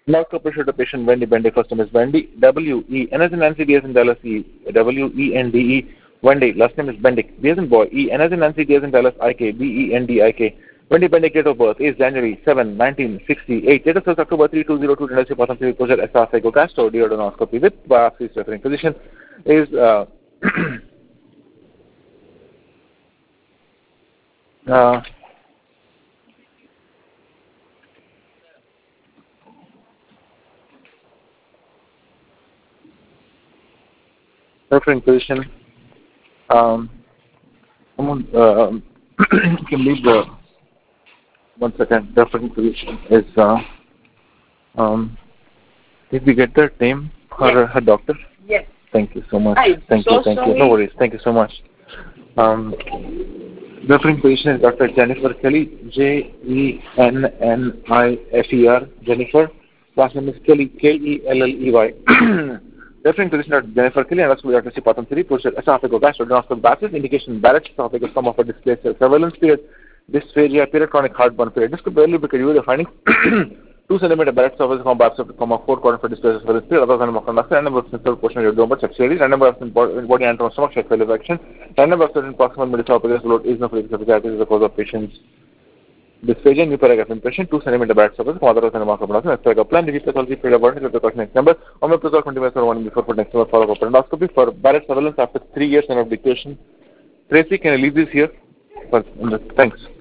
Now pressure to patient Wendy Bendy. First name is Wendy. W-E. N as in Nancy, D as in Dallas, E. W-E-N-D-E. Wendy. Last name is Bendick. B as in boy. E. N as in Nancy, D as in Dallas, I-K. B-E-N-D-I-K. Wendy Bendick, date of birth is January 7, 1968. Date of birth October 3, 2002. Tendency Patham Theory Project Esophageal Duodenoscopy with biopsy. Referring physician is referring physician. Someone can leave the 1 second. Referring physician is did we get their name? Her doctor? Yes. Thank you so much. Thank you. No worries. Thank you so much. Referring physician is Dr. Jennifer Kelly, Jennifer. Jennifer. Last name is Kelly, K-E-L-L-E-Y. Referring physician Dr. Jennifer Kelly and Dr. C. Patham Theory, procedure esophageal gastroduodenal basis, indication barrage, esophagus, some of a displaced surveillance period, dysphagia, period, chronic heartburn period. This could barely be the findings. 2 centimeter barrage surface, 4 quarter for displaced surveillance period, other than conduct, and number of sensor portion of your dome, but sexually, and number of body anatomy, stomach, check failure action, and number of certain proximal medial load is no critical is the cause of patient's dysphagia, new paragraph impression, 2 centimeter barrage surface, other than marker production, extra plan, disease pathology, period of burden, the question next number, omeprazole 20 minutes or 1 before for next number, follow up endoscopy for barrage surveillance after 3 years and of dictation. Tracy, can I leave this here? Thanks.